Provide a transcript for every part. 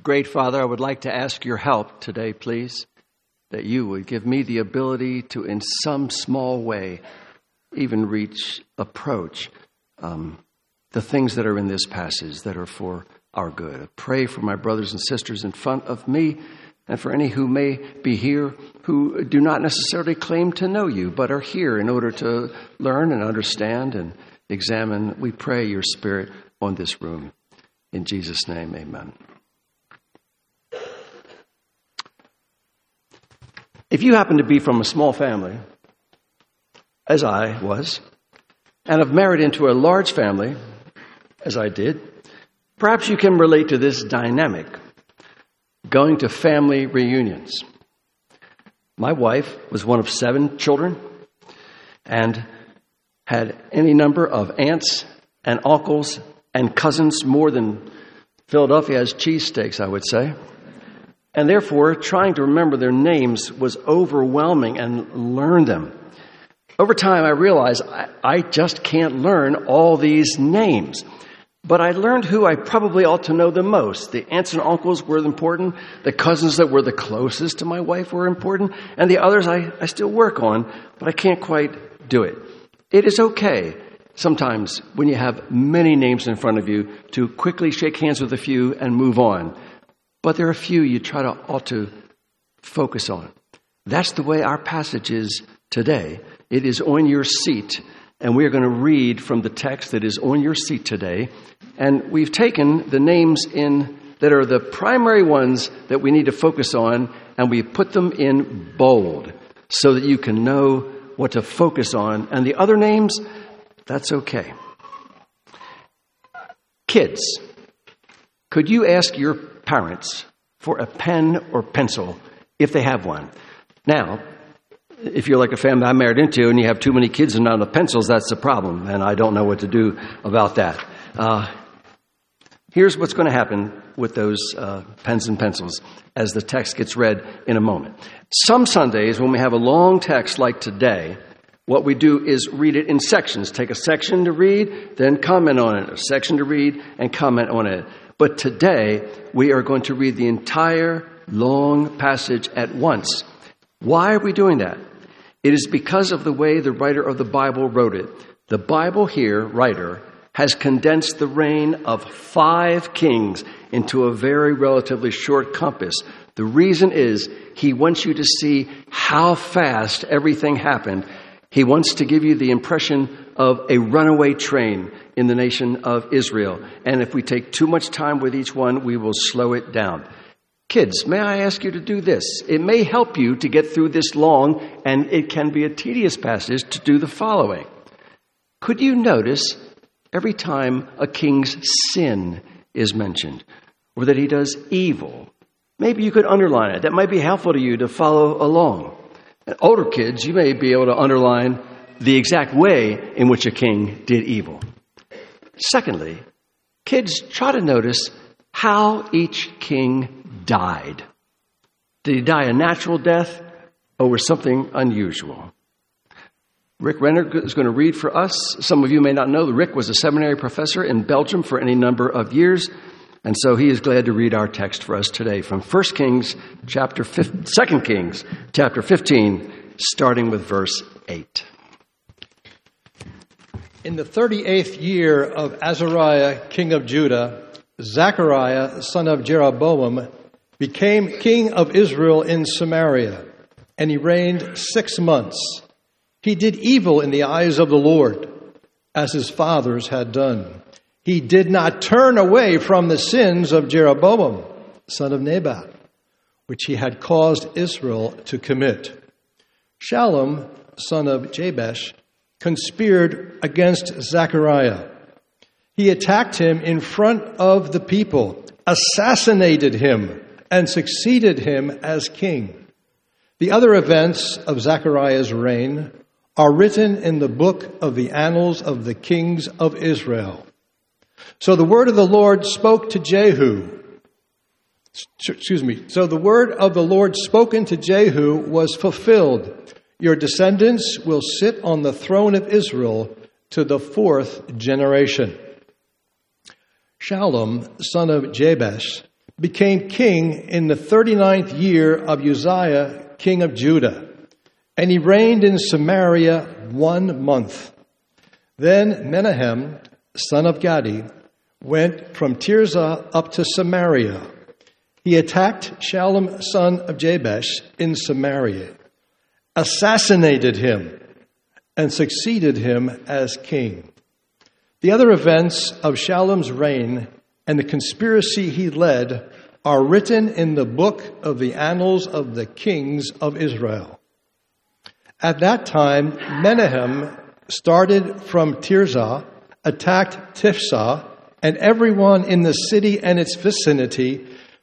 Great Father, I would like to ask your help today, please, that you would give me the ability to, in some small way, even approach the things that are in this passage that are for our good. I pray for my brothers and sisters in front of me and for any who may be here who do not necessarily claim to know you, but are here in order to learn and understand and examine. We pray your Spirit on this room. In Jesus' name, amen. If you happen to be from a small family, as I was, and have married into a large family, as I did, perhaps you can relate to this dynamic, going to family reunions. My wife was one of 7 children and had any number of aunts and uncles and cousins, more than Philadelphia has cheesesteaks, I would say. And therefore, trying to remember their names was overwhelming and learn them. Over time, I realized I just can't learn all these names. But I learned who I probably ought to know the most. The aunts and uncles were important. The cousins that were the closest to my wife were important. And the others I still work on, but I can't quite do it. It is okay sometimes when you have many names in front of you to quickly shake hands with a few and move on. But there are a few you ought to focus on. That's the way our passage is today. It is on your seat, and we're going to read from the text that is on your seat today. And we've taken the names that are the primary ones that we need to focus on, and we put them in bold so that you can know what to focus on. And the other names, that's okay. Kids, could you ask your parents for a pen or pencil if they have one? Now, if you're like a family I'm married into and you have too many kids and not enough pencils, that's the problem, and I don't know what to do about that. Here's what's going to happen with those pens and pencils as the text gets read in a moment. Some Sundays when we have a long text like today, what we do is read it in sections. Take a section to read, then comment on it. A section to read and comment on it. But today, we are going to read the entire long passage at once. Why are we doing that? It is because of the way the writer of the Bible wrote it. The Bible here, writer, has condensed the reign of 5 kings into a very relatively short compass. The reason is he wants you to see how fast everything happened. He wants to give you the impression of a runaway train in the nation of Israel. And if we take too much time with each one, we will slow it down. Kids, may I ask you to do this? It may help you to get through this long, and it can be a tedious passage, to do the following. Could you notice every time a king's sin is mentioned, or that he does evil? Maybe you could underline it. That might be helpful to you to follow along. And older kids, you may be able to underline the exact way in which a king did evil. Secondly, kids, try to notice how each king died. Did he die a natural death or was something unusual? Rick Renner is going to read for us. Some of you may not know that Rick was a seminary professor in Belgium for any number of years, and so he is glad to read our text for us today from 2 Kings chapter 15, starting with verse 8. In the 38th year of Azariah, king of Judah, Zechariah, son of Jeroboam, became king of Israel in Samaria, and he reigned 6 months. He did evil in the eyes of the Lord, as his fathers had done. He did not turn away from the sins of Jeroboam, son of Nebat, which he had caused Israel to commit. Shallum, son of Jabesh, conspired against Zechariah. He attacked him in front of the people, assassinated him, and succeeded him as king. The other events of Zechariah's reign are written in the book of the annals of the kings of Israel. So the word of the Lord spoke to Jehu. So the word of the Lord spoken to Jehu was fulfilled. Your descendants will sit on the throne of Israel to the 4th generation. Shallum, son of Jabesh, became king in the 39th year of Uzziah, king of Judah, and he reigned in Samaria 1 month. Then Menahem, son of Gadi, went from Tirzah up to Samaria. He attacked Shallum, son of Jabesh, in Samaria, assassinated him, and succeeded him as king. The other events of Shallum's reign and the conspiracy he led are written in the book of the annals of the kings of Israel. At that time, Menahem started from Tirzah, attacked Tifsah, and everyone in the city and its vicinity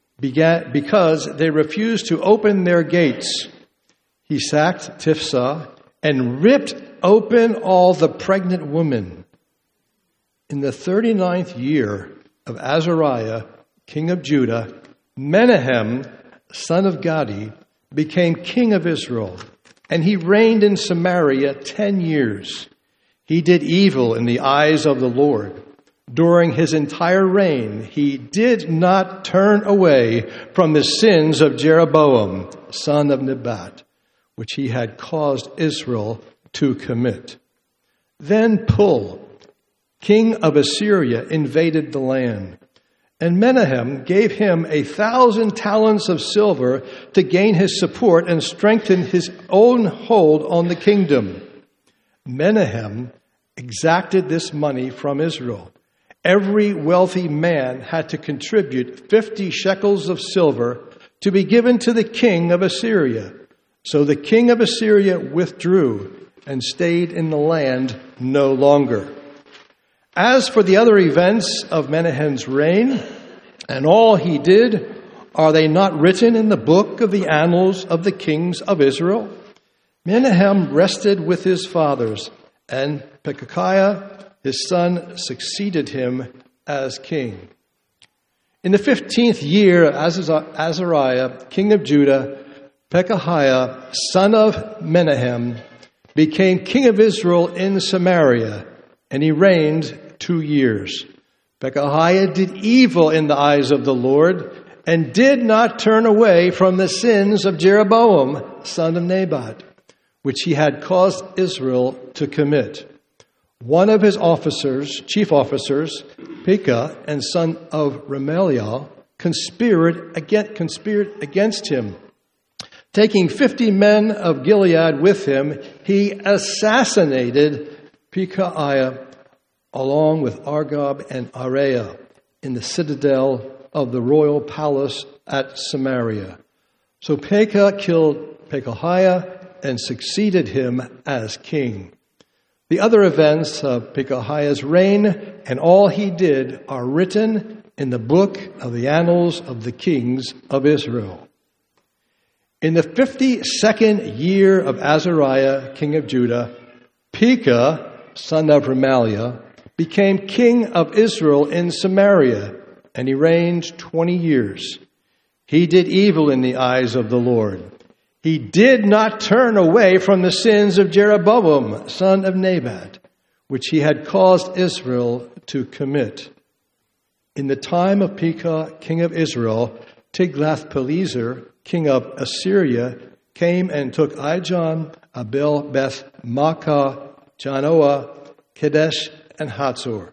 because they refused to open their gates. He sacked Tifsah and ripped open all the pregnant women. In the 39th year of Azariah, king of Judah, Menahem, son of Gadi, became king of Israel, and he reigned in Samaria 10 years. He did evil in the eyes of the Lord. During his entire reign, he did not turn away from the sins of Jeroboam, son of Nebat, which he had caused Israel to commit. Then Pul, king of Assyria, invaded the land, and Menahem gave him 1,000 talents of silver to gain his support and strengthen his own hold on the kingdom. Menahem exacted this money from Israel. Every wealthy man had to contribute 50 shekels of silver to be given to the king of Assyria. So the king of Assyria withdrew and stayed in the land no longer. As for the other events of Menahem's reign and all he did, are they not written in the book of the annals of the kings of Israel? Menahem rested with his fathers, and Pekahiah, his son, succeeded him as king. In the 15th year of Azariah, king of Judah, Pekahiah, son of Menahem, became king of Israel in Samaria, and he reigned 2 years. Pekahiah did evil in the eyes of the Lord, and did not turn away from the sins of Jeroboam, son of Nebat, which he had caused Israel to commit. One of his officers, chief officers, Pekah, and son of Remaliah, conspired against him. Taking 50 men of Gilead with him, he assassinated Pekahiah along with Argob and Ariah in the citadel of the royal palace at Samaria. So Pekah killed Pekahiah and succeeded him as king. The other events of Pekahiah's reign and all he did are written in the book of the annals of the kings of Israel. In the 52nd year of Azariah, king of Judah, Pekah, son of Remaliah, became king of Israel in Samaria, and he reigned 20 years. He did evil in the eyes of the Lord. He did not turn away from the sins of Jeroboam, son of Nebat, which he had caused Israel to commit. In the time of Pekah, king of Israel, Tiglath-Pileser, king of Assyria, came and took Ijon, Abel, Beth, Makkah, Janoah, Kadesh, and Hatzor.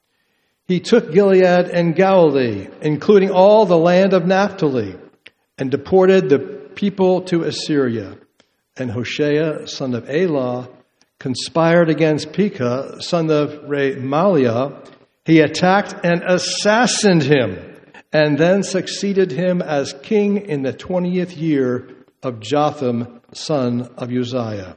He took Gilead and Galilee, including all the land of Naphtali, and deported the people to Assyria. And Hoshea, son of Elah, conspired against Pekah, son of Remaliah. He attacked and assassinated him, and then succeeded him as king in the 20th year of Jotham, son of Uzziah.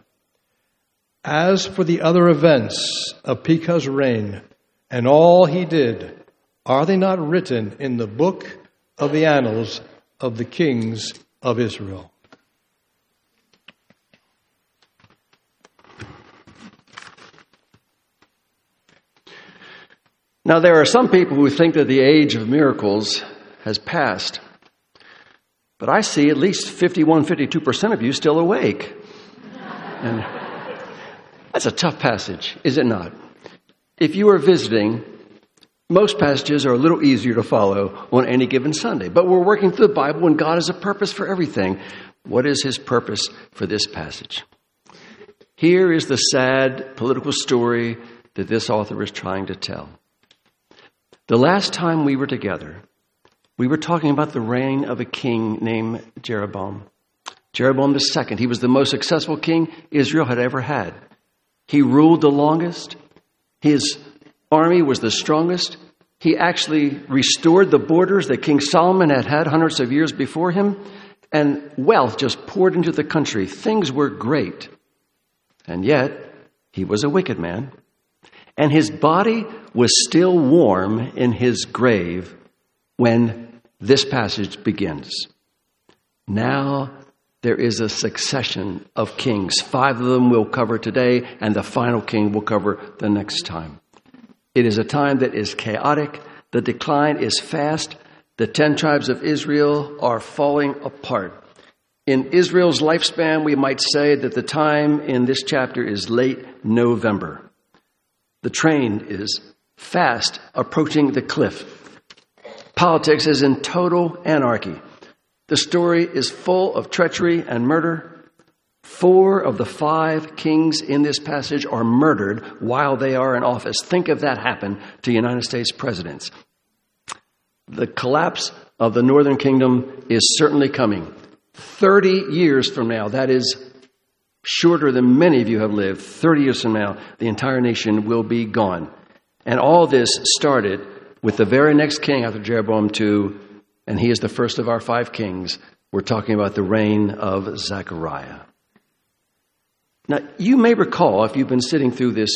As for the other events of Pekah's reign and all he did, are they not written in the book of the annals of the kings of Israel? Now, there are some people who think that the age of miracles has passed. But I see at least 52% of you still awake. And that's a tough passage, is it not? If you are visiting, Most passages are a little easier to follow on any given Sunday, but we're working through the Bible and God has a purpose for everything. What is his purpose for this passage? Here is the sad political story that this author is trying to tell. The last time we were together, we were talking about the reign of a king named Jeroboam. Jeroboam II. He was the most successful king Israel had ever had. He ruled the longest. His army was the strongest. He actually restored the borders that King Solomon had had hundreds of years before him. And wealth just poured into the country. Things were great. And yet, he was a wicked man. And his body was still warm in his grave when this passage begins. Now there is a succession of kings. 5 of them we'll cover today, and the final king we'll cover the next time. It is a time that is chaotic. The decline is fast. The 10 tribes of Israel are falling apart. In Israel's lifespan, we might say that the time in this chapter is late November. The train is fast approaching the cliff. Politics is in total anarchy. The story is full of treachery and murder. 4 of the 5 kings in this passage are murdered while they are in office. Think if that happened to United States presidents. The collapse of the northern kingdom is certainly coming. 30 years from now, that is shorter than many of you have lived. 30 years from now, the entire nation will be gone. And all this started with the very next king after Jeroboam II, and he is the first of our 5 kings. We're talking about the reign of Zechariah. Now, you may recall, if you've been sitting through this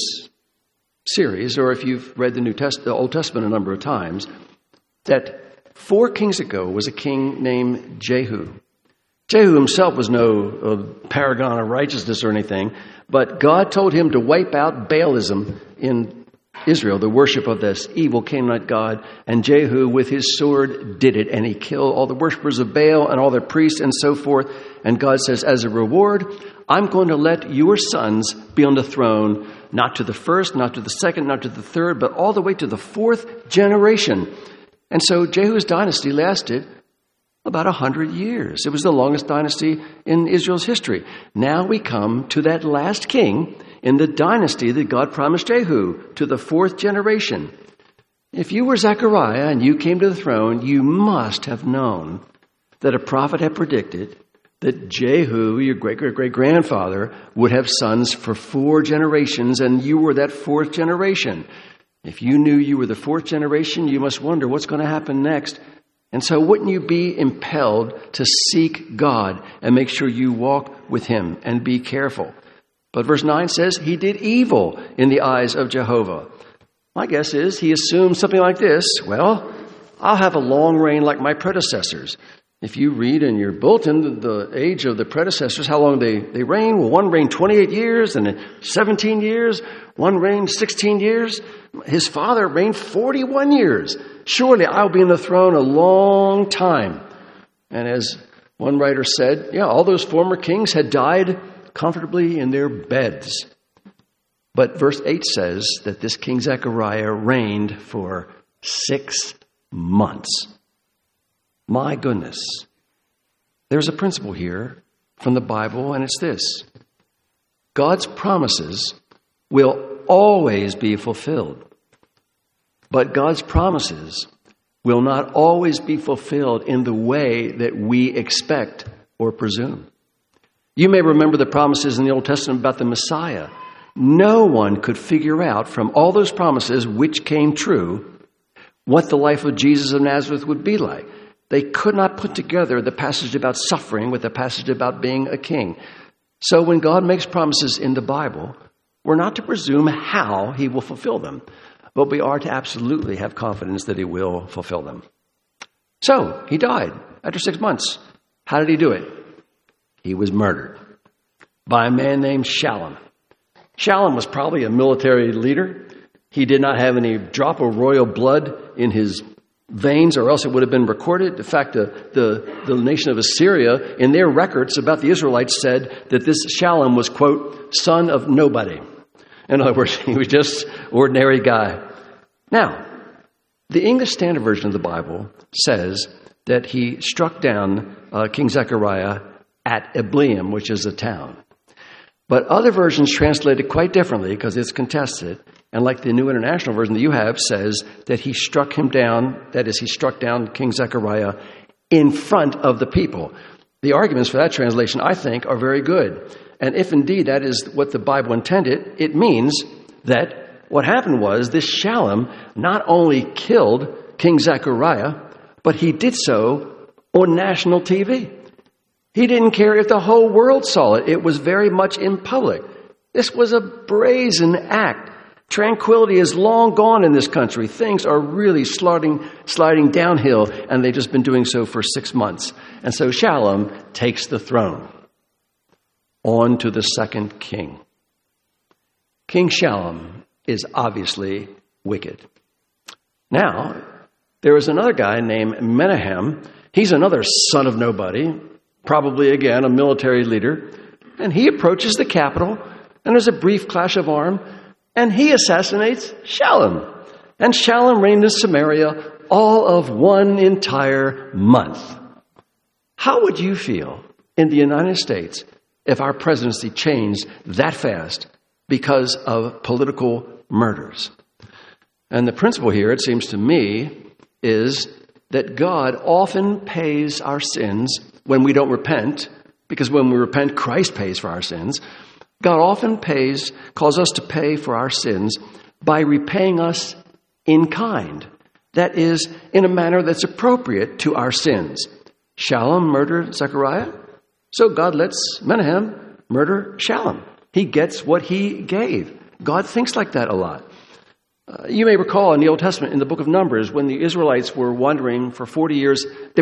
series, or if you've read the Old Testament a number of times, that 4 kings ago was a king named Jehu. Jehu himself was no paragon of righteousness or anything, but God told him to wipe out Baalism in Israel, the worship of this evil Canaanite god, and Jehu with his sword did it, and he killed all the worshipers of Baal and all their priests and so forth. And God says, as a reward, I'm going to let your sons be on the throne, not to the first, not to the second, not to the third, but all the way to the 4th generation. And so Jehu's dynasty lasted about 100 years. It was the longest dynasty in Israel's history. Now we come to that last king in the dynasty that God promised Jehu, to the 4th generation. If you were Zechariah and you came to the throne, you must have known that a prophet had predicted that Jehu, your great-great-great-grandfather, would have sons for 4 generations, and you were that 4th generation. If you knew you were the 4th generation, you must wonder what's going to happen next. And so wouldn't you be impelled to seek God and make sure you walk with him and be careful? But verse 9 says he did evil in the eyes of Jehovah. My guess is he assumed something like this: well, I'll have a long reign like my predecessors. If you read in your bulletin the age of the predecessors, how long they reigned, well, one reigned 28 years and then 17 years. One reigned 16 years. His father reigned 41 years. Surely I'll be on the throne a long time. And as one writer said, all those former kings had died comfortably in their beds. But verse 8 says that this King Zechariah reigned for 6 months. My goodness. There's a principle here from the Bible, and it's this: God's promises will always be fulfilled. But God's promises will not always be fulfilled in the way that we expect or presume. You may remember the promises in the Old Testament about the Messiah. No one could figure out from all those promises, which came true, what the life of Jesus of Nazareth would be like. They could not put together the passage about suffering with the passage about being a king. So when God makes promises in the Bible, we're not to presume how he will fulfill them, but we are to absolutely have confidence that he will fulfill them. So he died after 6 months. How did he do it? He was murdered by a man named Shallum. Shallum was probably a military leader. He did not have any drop of royal blood in his veins, or else it would have been recorded. In fact, the nation of Assyria, in their records about the Israelites, said that this Shallum was, quote, son of nobody. In other words, he was just ordinary guy. Now, The English Standard Version of the Bible says that he struck down King Zechariah at Ebleam, which is a town. But other versions translate it quite differently because it's contested. And like the New International Version that you have says that he struck him down, that is, he struck down King Zechariah in front of the people. The arguments for that translation, I think, are very good. And if indeed that is what the Bible intended, it means that what happened was this Shallum not only killed King Zechariah, but he did so on national TV. He didn't care if the whole world saw it. It was very much in public. This was a brazen act. Tranquility is long gone in this country. Things are really sliding downhill, and they've just been doing so for 6 months. And so Shallum takes the throne. On to the second king. King Shallum is obviously wicked. Now, there is another guy named Menahem. He's another son of nobody, probably, again, a military leader. And he approaches the capital, and there's a brief clash of arms, and he assassinates Shallum. And Shallum reigned in Samaria all of one entire month. How would you feel in the United States if our presidency changed that fast because of political murders? And the principle here, it seems to me, is that God often pays our sins when we don't repent, because when we repent, Christ pays for our sins. God often calls us to pay for our sins by repaying us in kind. That is, in a manner that's appropriate to our sins. Shallum murdered Zechariah, so God lets Menahem murder Shallum. He gets what he gave. God thinks like that a lot. You may recall in the Old Testament, in the book of Numbers, when the Israelites were wandering for 40 years, they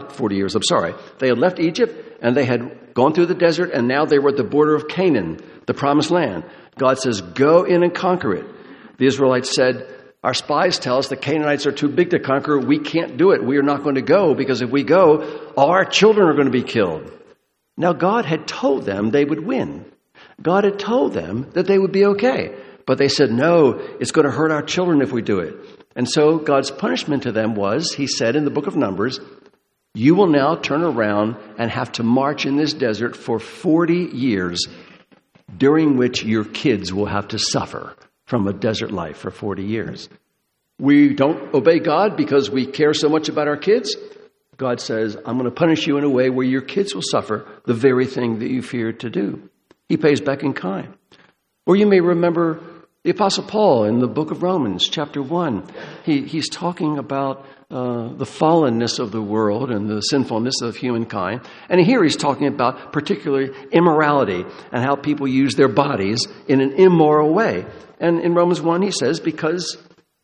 had left Egypt and they had gone through the desert, and now they were at the border of Canaan, the promised land. God says, go in and conquer it. The Israelites said, our spies tell us the Canaanites are too big to conquer. We can't do it. We are not going to go, because if we go, all our children are going to be killed. Now, God had told them they would win. God had told them that they would be okay. But they said, no, it's going to hurt our children if we do it. And so God's punishment to them was, he said in the book of Numbers, you will now turn around and have to march in this desert for 40 years, during which your kids will have to suffer from a desert life for 40 years. We don't obey God because we care so much about our kids. God says, I'm going to punish you in a way where your kids will suffer the very thing that you feared to do. He pays back in kind. Or you may remember the Apostle Paul in the book of Romans, chapter 1. He's talking about the fallenness of the world and the sinfulness of humankind. And here he's talking about particularly immorality and how people use their bodies in an immoral way. And in Romans 1, he says, because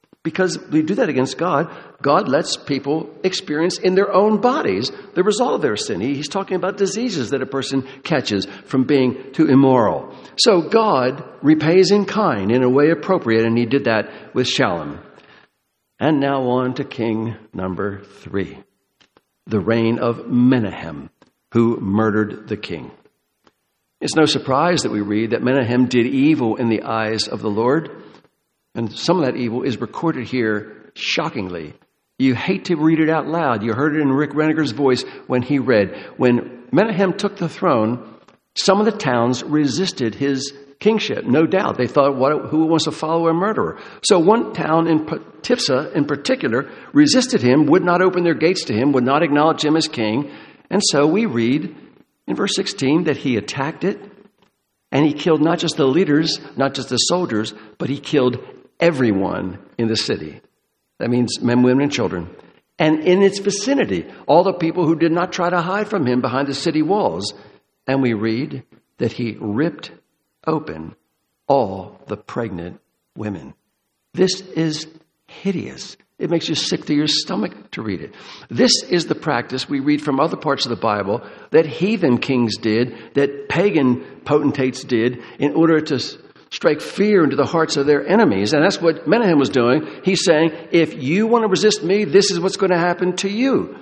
we do that against God, God lets people experience in their own bodies the result of their sin. He's talking about diseases that a person catches from being too immoral. So God repays in kind in a way appropriate, and he did that with Shallum. And now on to king number 3, the reign of Menahem, who murdered the king. It's no surprise that we read that Menahem did evil in the eyes of the Lord. And some of that evil is recorded here shockingly. You hate to read it out loud. You heard it in Rick Rennegar's voice when he read. When Menahem took the throne, some of the towns resisted his kingship, no doubt. They thought, who wants to follow a murderer? So one town, in Tifsa in particular, resisted him, would not open their gates to him, would not acknowledge him as king. And so we read in verse 16 that he attacked it, and he killed not just the leaders, not just the soldiers, but he killed everyone in the city. That means men, women, and children. And in its vicinity, all the people who did not try to hide from him behind the city walls. And we read that he ripped open all the pregnant women. This is hideous. It makes you sick to your stomach to read it. This is the practice we read from other parts of the Bible that heathen kings did, that pagan potentates did, in order to strike fear into the hearts of their enemies. And that's what Menahem was doing. He's saying, if you want to resist me, this is what's going to happen to you.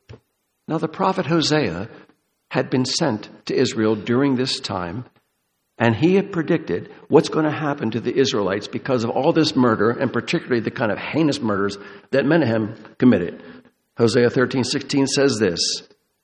Now, the prophet Hosea had been sent to Israel during this time, And he had predicted what's going to happen to the Israelites because of all this murder, and particularly the kind of heinous murders that Menahem committed. Hosea 13:16 says this,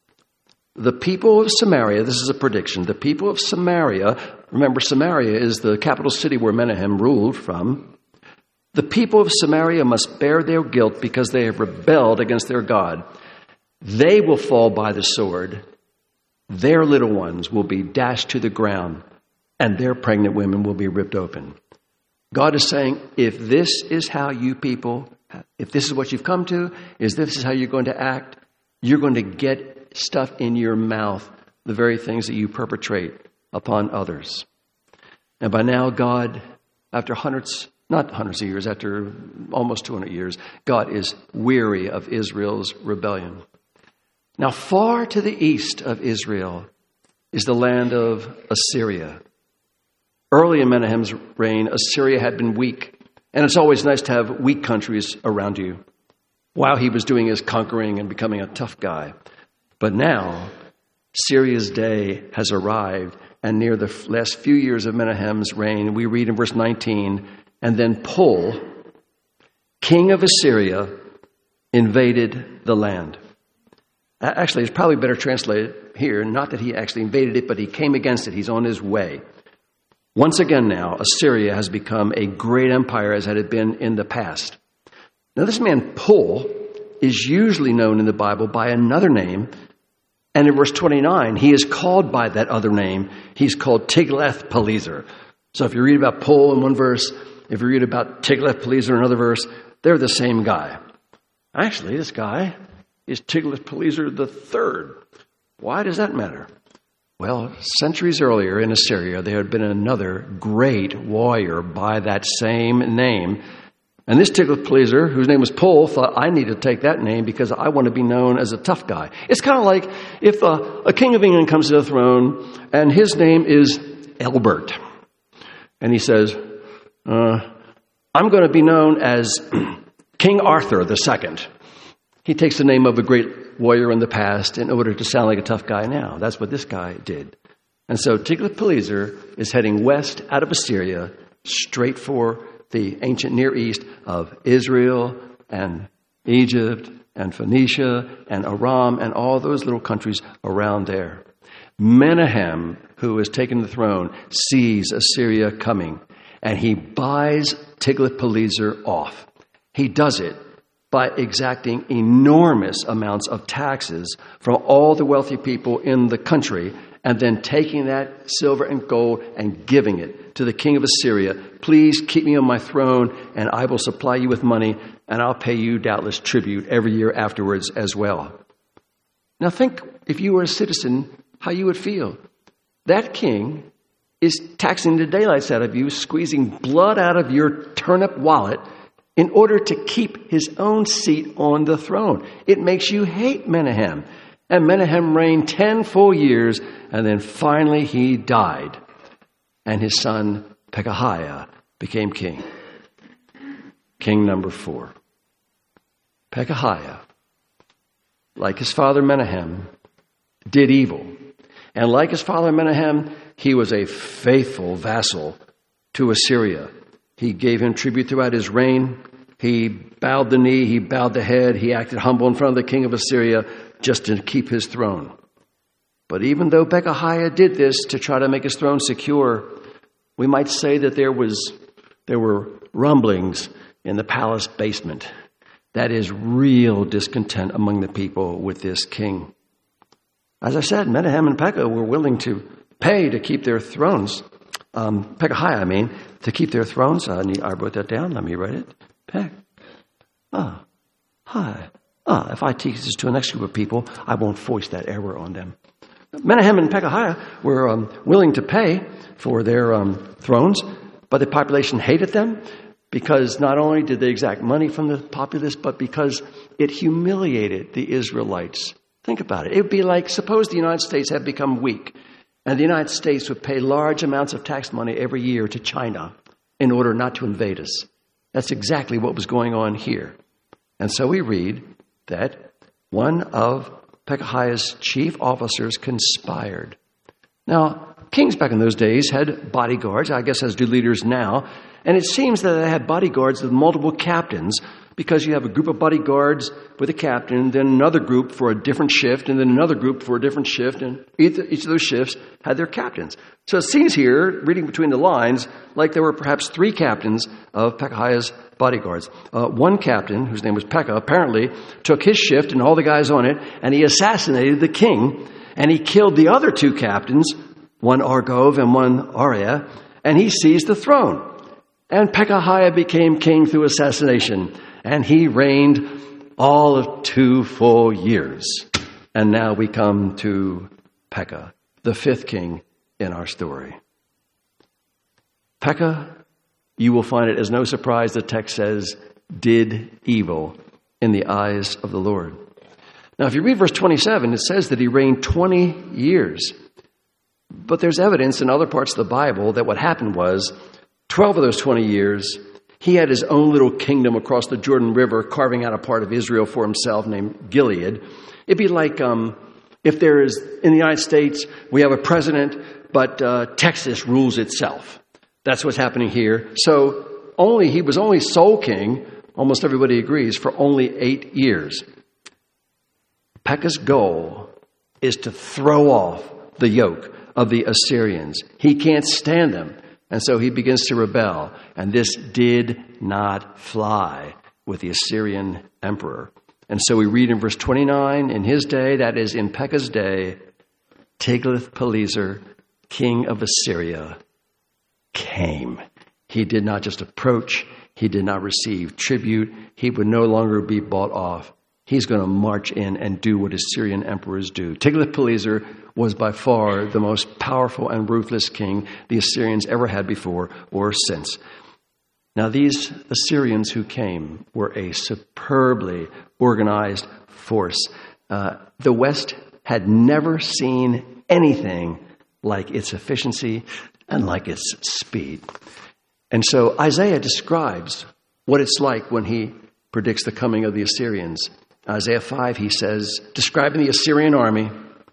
the people of Samaria, this is a prediction, the people of Samaria, remember Samaria is the capital city where Menahem ruled from, the people of Samaria must bear their guilt because they have rebelled against their God. They will fall by the sword. Their little ones will be dashed to the ground, and their pregnant women will be ripped open. God is saying, if this is how you people, if this is what you've come to, is this is how you're going to act, you're going to get stuff in your mouth, the very things that you perpetrate upon others. And by now, God, after not hundreds of years, after almost 200 years, God is weary of Israel's rebellion. Now, far to the east of Israel is the land of Assyria. Early in Menahem's reign, Assyria had been weak, and it's always nice to have weak countries around you while he was doing his conquering and becoming a tough guy. But now, Syria's day has arrived, and near the last few years of Menahem's reign, we read in verse 19, and then Pul, king of Assyria, invaded the land. Actually, it's probably better translated here, not that he actually invaded it, but he came against it. He's on his way. Once again now, Assyria has become a great empire as it had been in the past. Now, this man Pul is usually known in the Bible by another name, and in verse 29, he is called by that other name. He's called Tiglath-Pileser. So if you read about Pul in one verse, if you read about Tiglath-Pileser in another verse, they're the same guy. Actually, this guy is Tiglath-Pileser III. Why does that matter? Well, centuries earlier in Assyria, there had been another great warrior by that same name. And this Tiglath-Pileser, whose name was Pul, thought, I need to take that name because I want to be known as a tough guy. It's kind of like if a king of England comes to the throne and his name is Albert. And he says, I'm going to be known as King Arthur II. He takes the name of a great warrior in the past in order to sound like a tough guy now. That's what this guy did. And so Tiglath-Pileser is heading west out of Assyria, straight for the ancient Near East of Israel and Egypt and Phoenicia and Aram and all those little countries around there. Menahem, who has taken the throne, sees Assyria coming, and he buys Tiglath-Pileser off. He does it by exacting enormous amounts of taxes from all the wealthy people in the country, and then taking that silver and gold and giving it to the king of Assyria. Please keep me on my throne, and I will supply you with money, and I'll pay you doubtless tribute every year afterwards as well. Now think, if you were a citizen, how you would feel. That king is taxing the daylights out of you, squeezing blood out of your turnip wallet in order to keep his own seat on the throne. It makes you hate Menahem. And Menahem reigned 10 full years, and then finally he died. And his son Pekahiah became king. King number 4. Pekahiah, like his father Menahem, did evil. And like his father Menahem, he was a faithful vassal to Assyria. He gave him tribute throughout his reign. He bowed the knee, he bowed the head, he acted humble in front of the king of Assyria just to keep his throne. But even though Pekahiah did this to try to make his throne secure, we might say that there were rumblings in the palace basement. That is real discontent among the people with this king. As I said, Menahem and Pekah were willing to pay to keep their thrones. Pekahiah, to keep their thrones. I wrote that down. Let me write it. If I teach this to the next group of people, I won't force that error on them. Menahem and Pekahiah were willing to pay for their thrones, but the population hated them because not only did they exact money from the populace, but because it humiliated the Israelites. Think about it. It would be like, suppose the United States had become weak, and the United States would pay large amounts of tax money every year to China in order not to invade us. That's exactly what was going on here. And so we read that one of Pekahiah's chief officers conspired. Now, kings back in those days had bodyguards, I guess as do leaders now. And it seems that they had bodyguards with multiple captains, because you have a group of bodyguards with a captain, then another group for a different shift, and then another group for a different shift, and each of those shifts had their captains. So it seems here, reading between the lines, like there were perhaps 3 captains of Pekahiah's bodyguards. One captain, whose name was Pekah, apparently took his shift and all the guys on it, and he assassinated the king, and he killed the other 2 captains, one Argov and one Ariah, and he seized the throne. And Pekahiah became king through assassination. And he reigned all of 2 full years. And now we come to Pekah, the 5th king in our story. Pekah, you will find it as no surprise, the text says, did evil in the eyes of the Lord. Now, if you read verse 27, it says that he reigned 20 years. But there's evidence in other parts of the Bible that what happened was 12 of those 20 years, he had his own little kingdom across the Jordan River, carving out a part of Israel for himself named Gilead. It'd be like if there is, in the United States, we have a president, but Texas rules itself. That's what's happening here. So he was only sole king, almost everybody agrees, for only 8 years. Pekah's goal is to throw off the yoke of the Assyrians. He can't stand them. And so he begins to rebel. And this did not fly with the Assyrian emperor. And so we read in verse 29, in his day, that is in Pekah's day, Tiglath-Pileser, king of Assyria, came. He did not just approach. He did not receive tribute. He would no longer be bought off. He's going to march in and do what Assyrian emperors do. Tiglath-Pileser was by far the most powerful and ruthless king the Assyrians ever had before or since. Now, these Assyrians who came were a superbly organized force. The West had never seen anything like its efficiency and like its speed. And so Isaiah describes what it's like when he predicts the coming of the Assyrians. Isaiah 5, he says, describing the Assyrian army,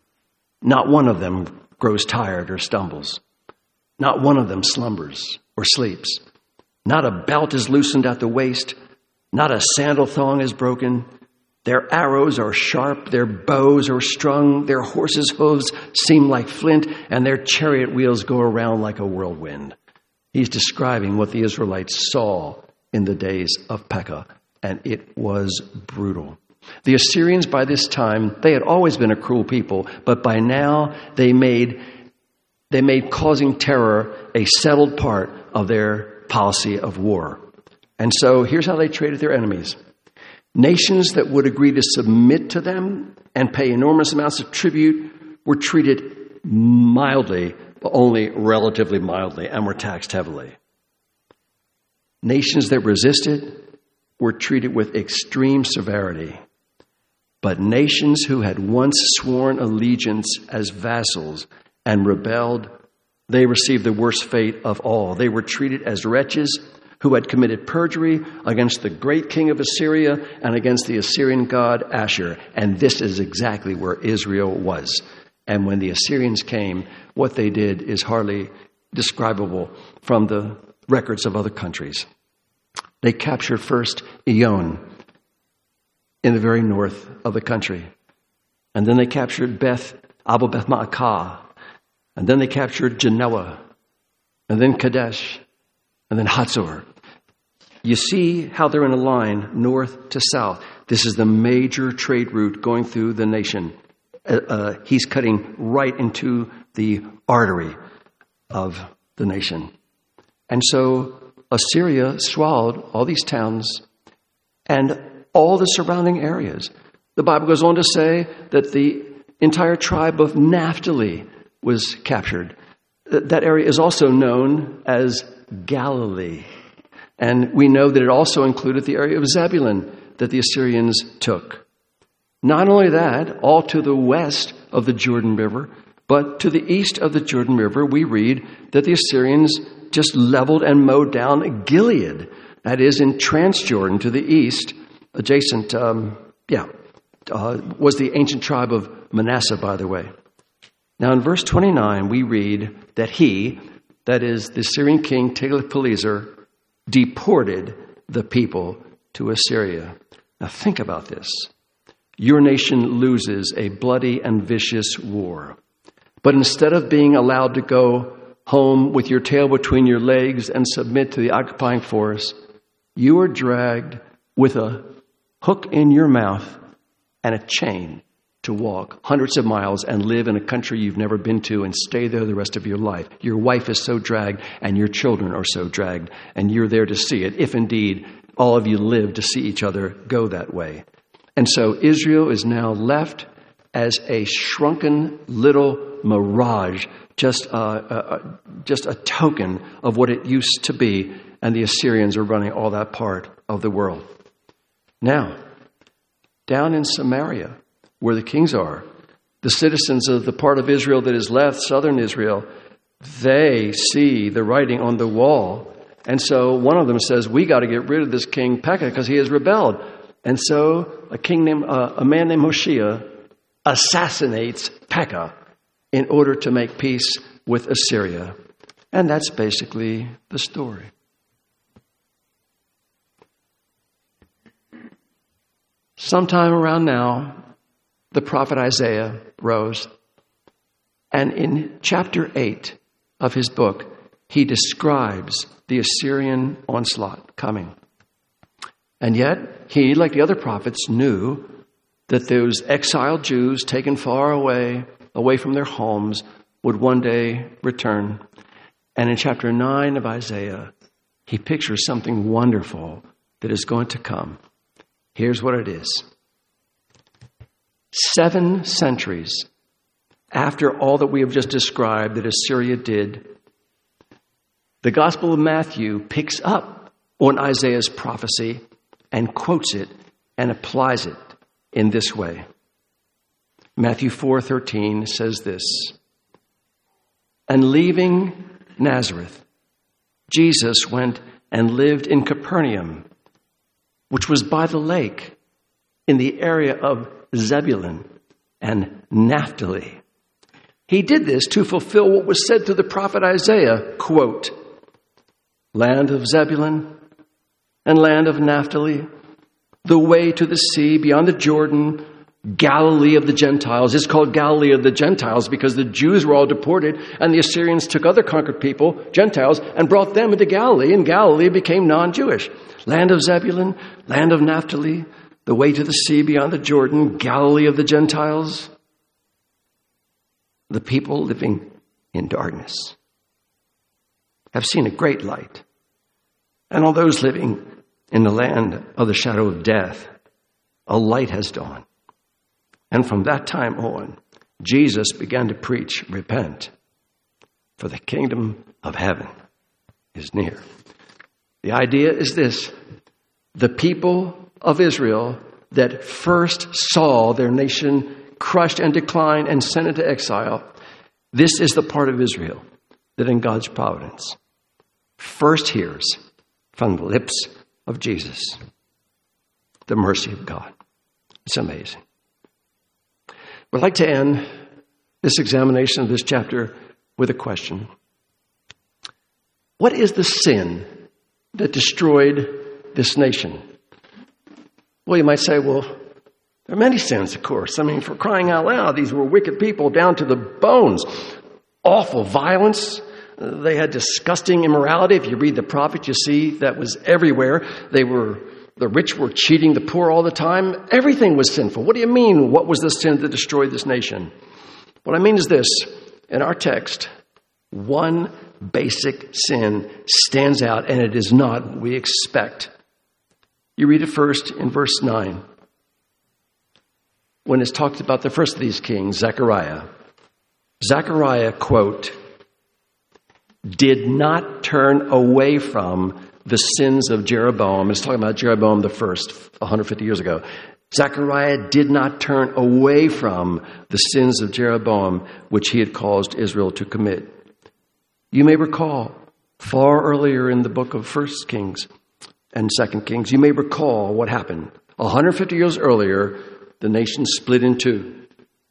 not one of them grows tired or stumbles. Not one of them slumbers or sleeps. Not a belt is loosened at the waist. Not a sandal thong is broken. Their arrows are sharp. Their bows are strung. Their horses' hooves seem like flint. And their chariot wheels go around like a whirlwind. He's describing what the Israelites saw in the days of Pekah. And it was brutal. The Assyrians, by this time, they had always been a cruel people, but by now they made causing terror a settled part of their policy of war. And so here's how they treated their enemies. Nations that would agree to submit to them and pay enormous amounts of tribute were treated mildly, but only relatively mildly, and were taxed heavily. Nations that resisted were treated with extreme severity. But nations who had once sworn allegiance as vassals and rebelled, they received the worst fate of all. They were treated as wretches who had committed perjury against the great king of Assyria and against the Assyrian god Ashur. And this is exactly where Israel was. And when the Assyrians came, what they did is hardly describable from the records of other countries. They captured first Iyon in the very north of the country. And then they captured Abel Beth Ma'akah. And then they captured Genoa. And then Kadesh. And then Hatzor. You see how they're in a line north to south. This is the major trade route going through the nation. He's cutting right into the artery of the nation. And so Assyria swallowed all these towns and all the surrounding areas. The Bible goes on to say that the entire tribe of Naphtali was captured. That area is also known as Galilee. And we know that it also included the area of Zebulun that the Assyrians took. Not only that, all to the west of the Jordan River, but to the east of the Jordan River, we read that the Assyrians just leveled and mowed down Gilead. That is in Transjordan to the east, adjacent, was the ancient tribe of Manasseh, by the way. Now in verse 29, we read that he, that is the Syrian king Tiglath-Pileser, deported the people to Assyria. Now think about this. Your nation loses a bloody and vicious war. But instead of being allowed to go home with your tail between your legs and submit to the occupying force, you are dragged with a hook in your mouth and a chain to walk hundreds of miles and live in a country you've never been to and stay there the rest of your life. Your wife is so dragged and your children are so dragged, and you're there to see it, if indeed all of you live to see each other go that way. And so Israel is now left as a shrunken little mirage, just a token of what it used to be, and the Assyrians are running all that part of the world. Now, down in Samaria, where the kings are, the citizens of the part of Israel that is left, southern Israel, they see the writing on the wall. And so one of them says, we got to get rid of this king Pekah because he has rebelled. And so a man named Hoshea assassinates Pekah in order to make peace with Assyria. And that's basically the story. Sometime around now, the prophet Isaiah rose, and in chapter 8 of his book, he describes the Assyrian onslaught coming. And yet, he, like the other prophets, knew that those exiled Jews taken far away from their homes, would one day return. And in chapter 9 of Isaiah, he pictures something wonderful that is going to come. Here's what it is. 7 centuries after all that we have just described that Assyria did, the Gospel of Matthew picks up on Isaiah's prophecy and quotes it and applies it in this way. Matthew 4:13 says this, and leaving Nazareth, Jesus went and lived in Capernaum, which was by the lake in the area of Zebulun and Naphtali. He did this to fulfill what was said to the prophet Isaiah, quote, land of Zebulun and land of Naphtali, the way to the sea beyond the Jordan, Galilee of the Gentiles. It's called Galilee of the Gentiles because the Jews were all deported and the Assyrians took other conquered people, Gentiles, and brought them into Galilee, and Galilee became non-Jewish. Land of Zebulun, land of Naphtali, the way to the sea beyond the Jordan, Galilee of the Gentiles. The people living in darkness have seen a great light. And all those living in the land of the shadow of death, a light has dawned. And from that time on, Jesus began to preach, repent, for the kingdom of heaven is near. The idea is this: the people of Israel that first saw their nation crushed and declined and sent into exile, this is the part of Israel that in God's providence first hears from the lips of Jesus the mercy of God. It's amazing. I'd like to end this examination of this chapter with a question. What is the sin that destroyed this nation? Well, you might say, well, there are many sins, of course. I mean, for crying out loud, these were wicked people down to the bones. Awful violence. They had disgusting immorality. If you read the prophets, you see that was everywhere. The rich were cheating the poor all the time. Everything was sinful. What do you mean? What was the sin that destroyed this nation? What I mean is this. In our text, one basic sin stands out, and it is not what we expect. You read it first in verse 9. When it's talked about the first of these kings, Zechariah. Zechariah, quote, did not turn away from the sins of Jeroboam. It's talking about Jeroboam the first, 150 years ago. Zechariah did not turn away from the sins of Jeroboam, which he had caused Israel to commit. You may recall, far earlier in the book of 1 Kings and 2 Kings, you may recall what happened. 150 years earlier, the nation split in two.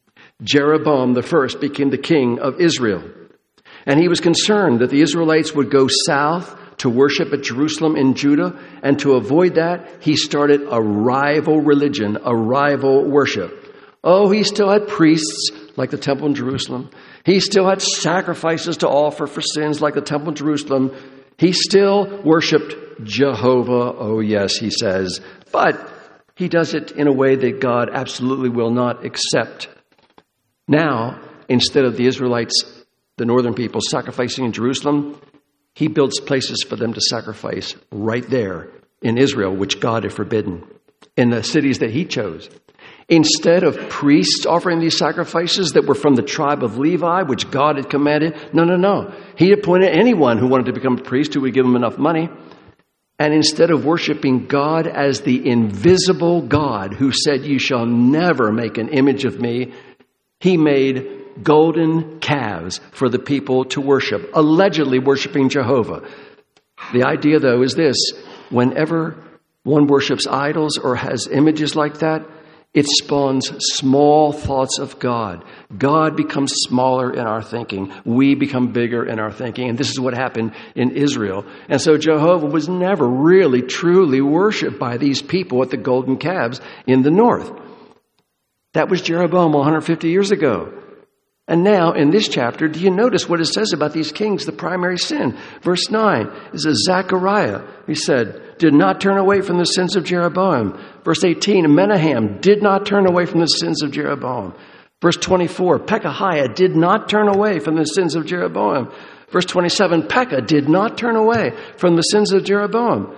Jeroboam the first became the king of Israel. And he was concerned that the Israelites would go south to worship at Jerusalem in Judah. And to avoid that, he started a rival religion, a rival worship. Oh, he still had priests like the temple in Jerusalem. He still had sacrifices to offer for sins like the temple in Jerusalem. He still worshiped Jehovah. Oh, yes, he says. But he does it in a way that God absolutely will not accept. Now, instead of the Israelites, the northern people, sacrificing in Jerusalem, he builds places for them to sacrifice right there in Israel, which God had forbidden, in the cities that he chose. Instead of priests offering these sacrifices that were from the tribe of Levi, which God had commanded, no. He appointed anyone who wanted to become a priest who would give him enough money. And instead of worshiping God as the invisible God who said, "You shall never make an image of me," he made golden calves for the people to worship, allegedly worshiping Jehovah. The idea, though, is this: whenever one worships idols or has images like that, it spawns small thoughts of God. God becomes smaller in our thinking. We become bigger in our thinking. And this is what happened in Israel. And so Jehovah was never really, truly worshipped by these people at the golden calves in the north. That was Jeroboam 150 years ago. And now, in this chapter, do you notice what it says about these kings, the primary sin? Verse 9 is Zechariah. He said, did not turn away from the sins of Jeroboam. Verse 18, Menahem did not turn away from the sins of Jeroboam. Verse 24, Pekahiah did not turn away from the sins of Jeroboam. Verse 27, Pekah did not turn away from the sins of Jeroboam.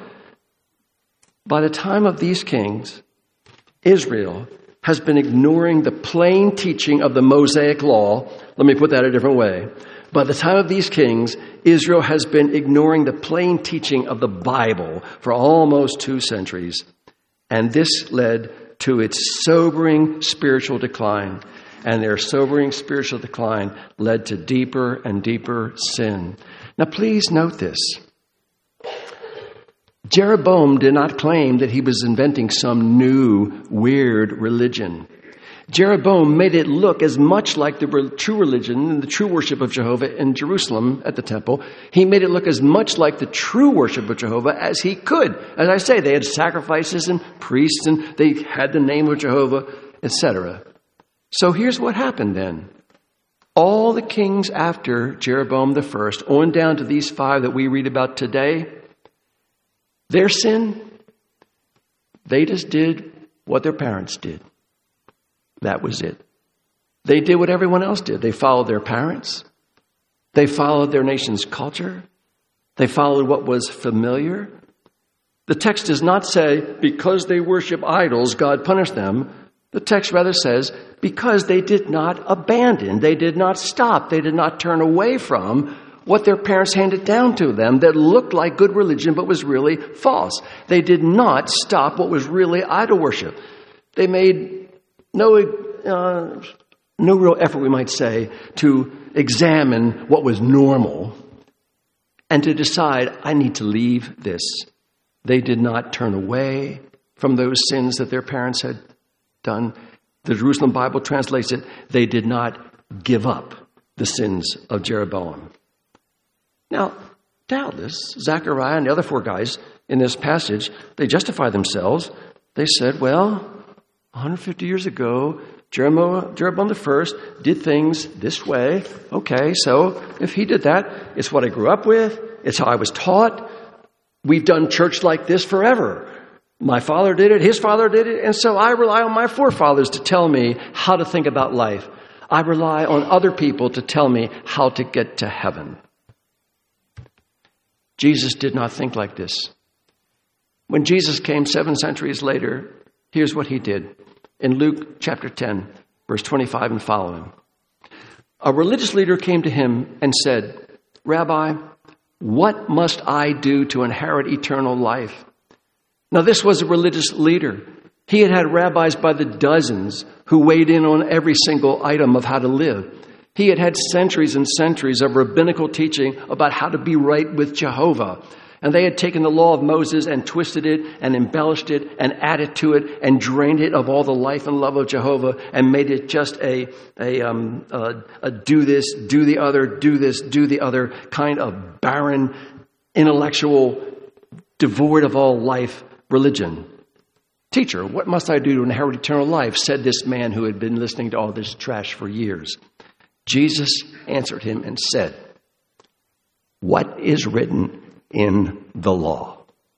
By the time of these kings, Israel has been ignoring the plain teaching of the Mosaic law. Let me put that a different way. By the time of these kings, Israel has been ignoring the plain teaching of the Bible for almost 2 centuries. And this led to its sobering spiritual decline. And their sobering spiritual decline led to deeper and deeper sin. Now, please note this. Jeroboam did not claim that he was inventing some new, weird religion. Jeroboam made it look as much like the true religion and the true worship of Jehovah in Jerusalem at the temple. He made it look as much like the true worship of Jehovah as he could. As I say, they had sacrifices and priests, and they had the name of Jehovah, etc. So here's what happened then. All the kings after Jeroboam the first, on down to these 5 that we read about today, their sin, they just did what their parents did. That was it. They did what everyone else did. They followed their parents. They followed their nation's culture. They followed what was familiar. The text does not say, because they worship idols, God punished them. The text rather says, because they did not abandon, they did not stop, they did not turn away from what their parents handed down to them that looked like good religion but was really false. They did not stop what was really idol worship. They made no real effort, we might say, to examine what was normal and to decide, I need to leave this. They did not turn away from those sins that their parents had done. The Jerusalem Bible translates it, they did not give up the sins of Jeroboam. Now, doubtless, Zechariah and the other 4 guys in this passage, they justify themselves. They said, well, 150 years ago, Jeroboam the first did things this way. Okay, so if he did that, it's what I grew up with. It's how I was taught. We've done church like this forever. My father did it, his father did it, and so I rely on my forefathers to tell me how to think about life. I rely on other people to tell me how to get to heaven. Jesus did not think like this. When Jesus came 7 centuries later, here's what he did. In Luke chapter 10, verse 25 and following. A religious leader came to him and said, Rabbi, what must I do to inherit eternal life? Now, this was a religious leader. He had had rabbis by the dozens who weighed in on every single item of how to live. He had had centuries and centuries of rabbinical teaching about how to be right with Jehovah. And they had taken the law of Moses and twisted it and embellished it and added to it and drained it of all the life and love of Jehovah and made it just a do this, do the other, do this, do the other kind of barren, intellectual, devoid of all life religion. Teacher, what must I do to inherit eternal life? Said this man who had been listening to all this trash for years. Jesus answered him and said, what is written in the law?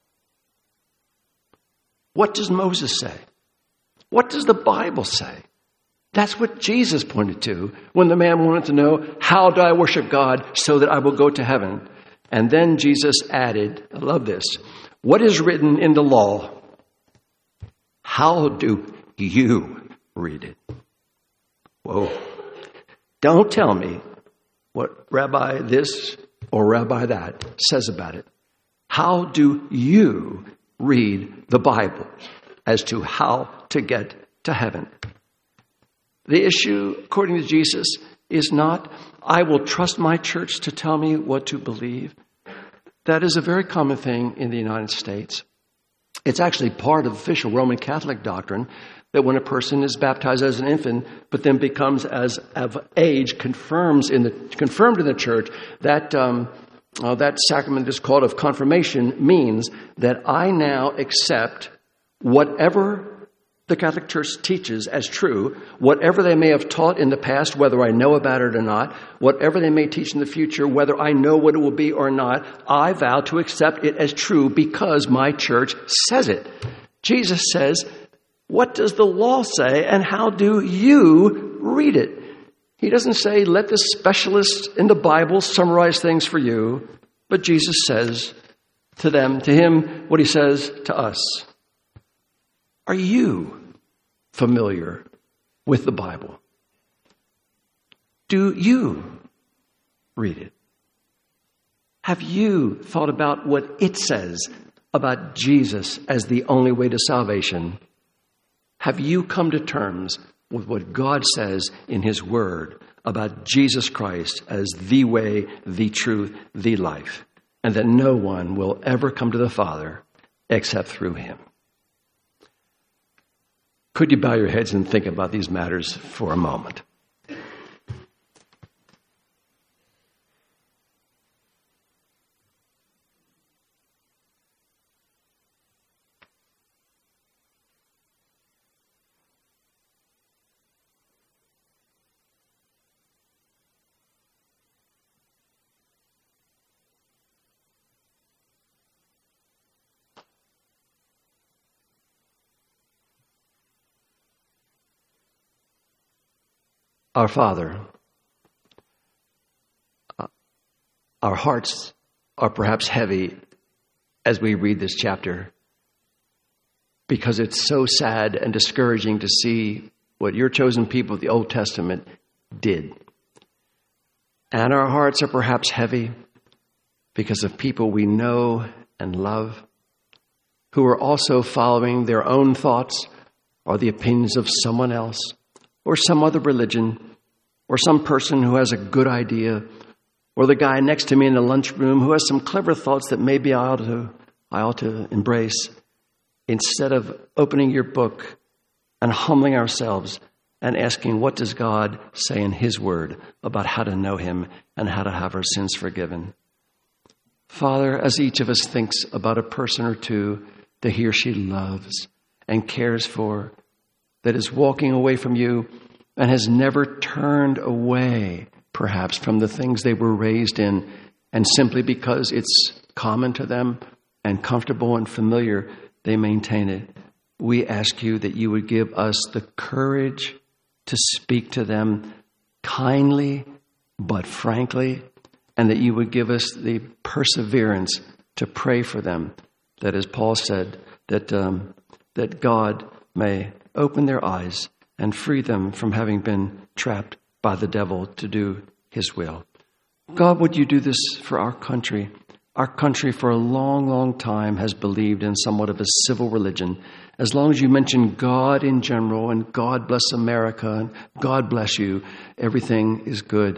What does Moses say? What does the Bible say? That's what Jesus pointed to when the man wanted to know, how do I worship God so that I will go to heaven? And then Jesus added, I love this, what is written in the law? How do you read it? Whoa. Don't tell me what Rabbi this or Rabbi that says about it. How do you read the Bible as to how to get to heaven? The issue, according to Jesus, is not, I will trust my church to tell me what to believe. That is a very common thing in the United States. It's actually part of official Roman Catholic doctrine that when a person is baptized as an infant, but then becomes as of age, confirmed in the church, that sacrament is called of confirmation, means that I now accept whatever the Catholic Church teaches as true, whatever they may have taught in the past, whether I know about it or not, whatever they may teach in the future, whether I know what it will be or not, I vow to accept it as true because my church says it. Jesus says, what does the law say and how do you read it? He doesn't say, let the specialists in the Bible summarize things for you, but Jesus says to him, what he says to us. Are you familiar with the Bible? Do you read it? Have you thought about what it says about Jesus as the only way to salvation? Have you come to terms with what God says in His Word about Jesus Christ as the way, the truth, the life, and that no one will ever come to the Father except through Him? Could you bow your heads and think about these matters for a moment? Our Father, our hearts are perhaps heavy as we read this chapter because it's so sad and discouraging to see what your chosen people of the Old Testament did. And our hearts are perhaps heavy because of people we know and love who are also following their own thoughts or the opinions of someone else, or some other religion, or some person who has a good idea, or the guy next to me in the lunchroom who has some clever thoughts that maybe I ought to embrace, instead of opening your book and humbling ourselves and asking, what does God say in His Word about how to know Him and how to have our sins forgiven? Father, as each of us thinks about a person or two that he or she loves and cares for, that is walking away from you and has never turned away, perhaps, from the things they were raised in, and simply because it's common to them and comfortable and familiar, they maintain it. We ask you that you would give us the courage to speak to them kindly but frankly, and that you would give us the perseverance to pray for them, that, as Paul said, that God may open their eyes and free them from having been trapped by the devil to do his will. God, would you do this for our country? Our country for a long, long time has believed in somewhat of a civil religion. As long as you mention God in general and God bless America and God bless you, everything is good.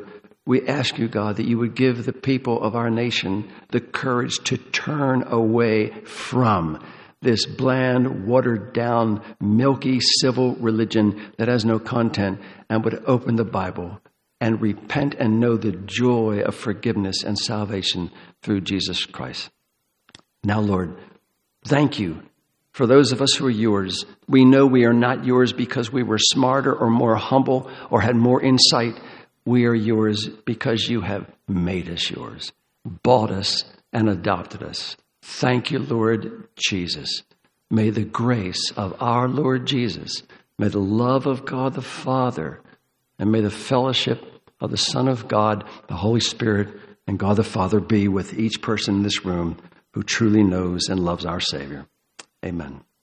We ask you, God, that you would give the people of our nation the courage to turn away from this bland, watered down, milky civil religion that has no content, and would open the Bible and repent and know the joy of forgiveness and salvation through Jesus Christ. Now, Lord, thank you for those of us who are yours. We know we are not yours because we were smarter or more humble or had more insight. We are yours because you have made us yours, bought us, and adopted us. Thank you, Lord Jesus. May the grace of our Lord Jesus, may the love of God the Father, and may the fellowship of the Son of God, the Holy Spirit, and God the Father be with each person in this room who truly knows and loves our Savior. Amen.